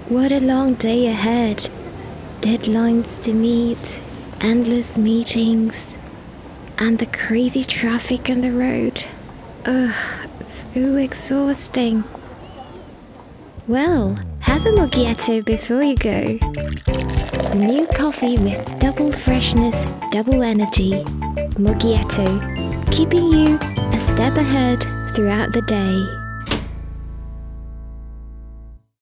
What a long day ahead. Deadlines to meet, endless meetings, and the crazy traffic on the road. Ugh, so exhausting. Well, have a Mogietto before you go. The new coffee with double freshness, double energy. Mogietto, keeping you a step ahead throughout the day.